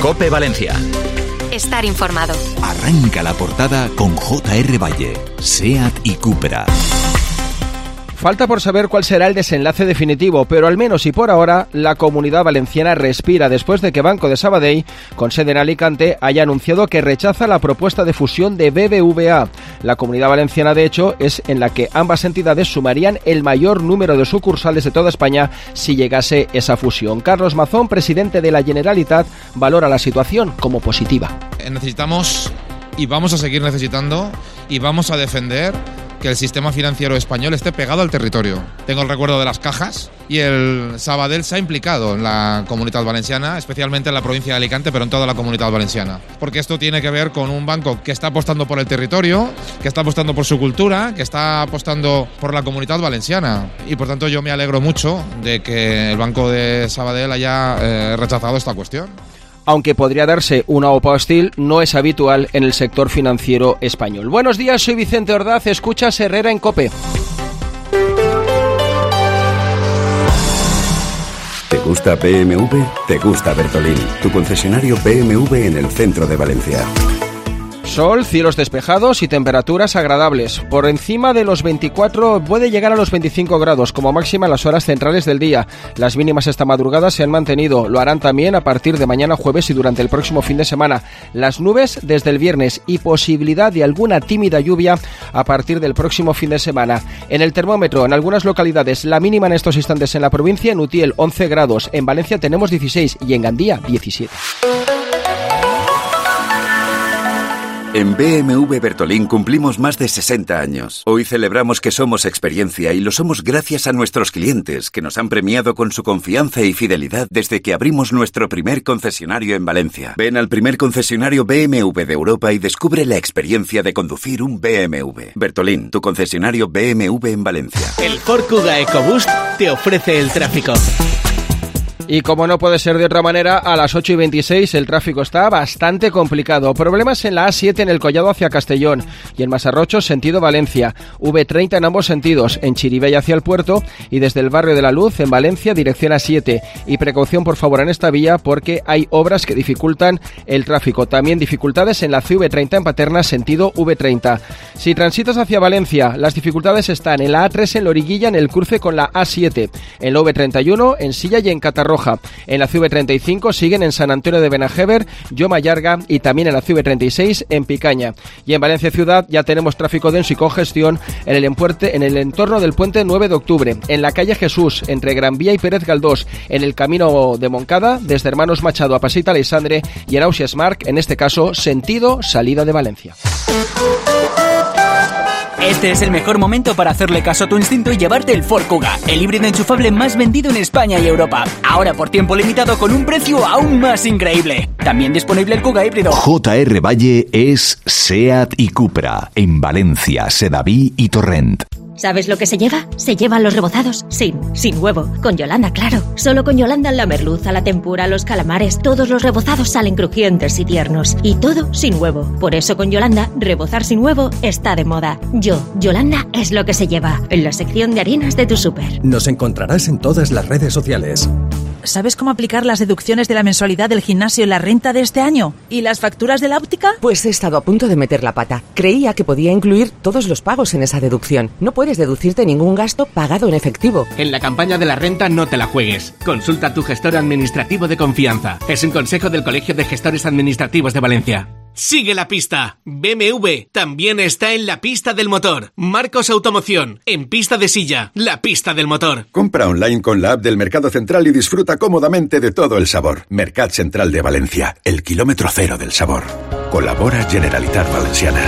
COPE Valencia. Estar informado. Arranca la portada con J.R. Valle, SEAT y Cupra. Falta por saber cuál será el desenlace definitivo, pero al menos y por ahora la Comunidad Valenciana respira después de que Banco de Sabadell, con sede en Alicante, haya anunciado que rechaza la propuesta de fusión de BBVA. La Comunidad Valenciana, de hecho, es en la que ambas entidades sumarían el mayor número de sucursales de toda España si llegase esa fusión. Carlos Mazón, presidente de la Generalitat, valora la situación como positiva. Necesitamos y vamos a seguir necesitando y vamos a defender que el sistema financiero español esté pegado al territorio. Tengo el recuerdo de las cajas y el Sabadell se ha implicado en la Comunidad Valenciana, especialmente en la provincia de Alicante, pero en toda la Comunidad Valenciana. Porque esto tiene que ver con un banco que está apostando por el territorio, que está apostando por su cultura, que está apostando por la Comunidad Valenciana. Y por tanto yo me alegro mucho de que el Banco de Sabadell haya rechazado esta cuestión. Aunque podría darse una OPA hostil, no es habitual en el sector financiero español. Buenos días, soy Vicente Ordaz, escuchas Herrera en COPE. ¿Te gusta BMW? ¿Te gusta Bertolín? Tu concesionario BMW en el centro de Valencia. Sol, cielos despejados y temperaturas agradables. Por encima de los 24, puede llegar a los 25 grados como máxima en las horas centrales del día. Las mínimas esta madrugada se han mantenido. Lo harán también a partir de mañana jueves y durante el próximo fin de semana. Las nubes desde el viernes y posibilidad de alguna tímida lluvia a partir del próximo fin de semana. En el termómetro, en algunas localidades, la mínima en estos instantes en la provincia, en Utiel 11 grados. En Valencia tenemos 16 y en Gandía 17. En BMW Bertolín cumplimos más de 60 años. Hoy celebramos que somos experiencia y lo somos gracias a nuestros clientes, que nos han premiado con su confianza y fidelidad desde que abrimos nuestro primer concesionario en Valencia. Ven al primer concesionario BMW de Europa y descubre la experiencia de conducir un BMW. Bertolín, tu concesionario BMW en Valencia. El Ford Kuga EcoBoost te ofrece el tráfico. Y como no puede ser de otra manera, a las 8:26 el tráfico está bastante complicado. Problemas en la A7 en el Collado hacia Castellón y en Masarrocho sentido Valencia. V30 en ambos sentidos, en Chirivella hacia el puerto y desde el barrio de la Luz en Valencia dirección A7. Y precaución por favor en esta vía porque hay obras que dificultan el tráfico. También dificultades en la CV30 en Paterna sentido V30. Si transitas hacia Valencia, las dificultades están en la A3 en Loriguilla en el cruce con la A7, en la V31 en Silla y en Catarroja. En la CV35 siguen en San Antonio de Benajever, Lloma Llarga y también en la CV36 en Picaña. Y en Valencia Ciudad ya tenemos tráfico denso y congestión en el entorno del puente 9 de octubre, en la calle Jesús, entre Gran Vía y Pérez Galdós, en el camino de Moncada, desde Hermanos Machado a Pasita Aleixandre y en Ausias Marc, en este caso sentido salida de Valencia. Este es el mejor momento para hacerle caso a tu instinto y llevarte el Ford Kuga, el híbrido enchufable más vendido en España y Europa. Ahora por tiempo limitado con un precio aún más increíble. También disponible el Kuga híbrido. J.R. Valle es SEAT y Cupra en Valencia, Sedaví y Torrent. ¿Sabes lo que se lleva? Se llevan los rebozados sin huevo. Con Yolanda, claro. Solo con Yolanda la merluza, la tempura, los calamares, todos los rebozados salen crujientes y tiernos. Y todo sin huevo. Por eso con Yolanda, rebozar sin huevo está de moda. Yolanda es lo que se lleva. En la sección de harinas de tu súper. Nos encontrarás en todas las redes sociales. ¿Sabes cómo aplicar las deducciones de la mensualidad del gimnasio en la renta de este año? ¿Y las facturas de la óptica? Pues he estado a punto de meter la pata. Creía que podía incluir todos los pagos en esa deducción. No puedes deducirte ningún gasto pagado en efectivo. En la campaña de la renta no te la juegues. Consulta a tu gestor administrativo de confianza. Es un consejo del Colegio de Gestores Administrativos de Valencia. Sigue la pista. BMW también está en la pista del motor. Marcos Automoción, en pista de silla, la pista del motor. Compra online con la app del Mercado Central y disfruta cómodamente de todo el sabor. Mercat Central de Valencia, el kilómetro cero del sabor. Colabora Generalitat Valenciana.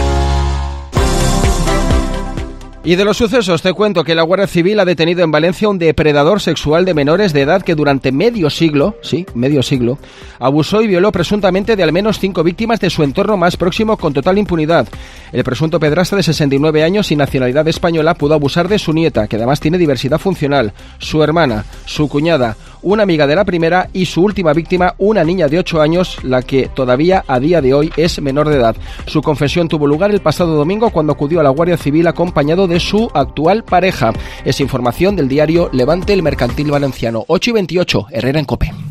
Y de los sucesos te cuento que la Guardia Civil ha detenido en Valencia un depredador sexual de menores de edad que durante medio siglo, abusó y violó presuntamente de al menos 5 víctimas de su entorno más próximo con total impunidad. El presunto pedrasta de 69 años y nacionalidad española pudo abusar de su nieta, que además tiene diversidad funcional, su hermana, su cuñada, una amiga de la primera y su última víctima, una niña de 8 años, la que todavía a día de hoy es menor de edad. Su confesión tuvo lugar el pasado domingo cuando acudió a la Guardia Civil acompañado de su actual pareja. Es información del diario Levante, el Mercantil Valenciano. 8:28, Herrera en COPE.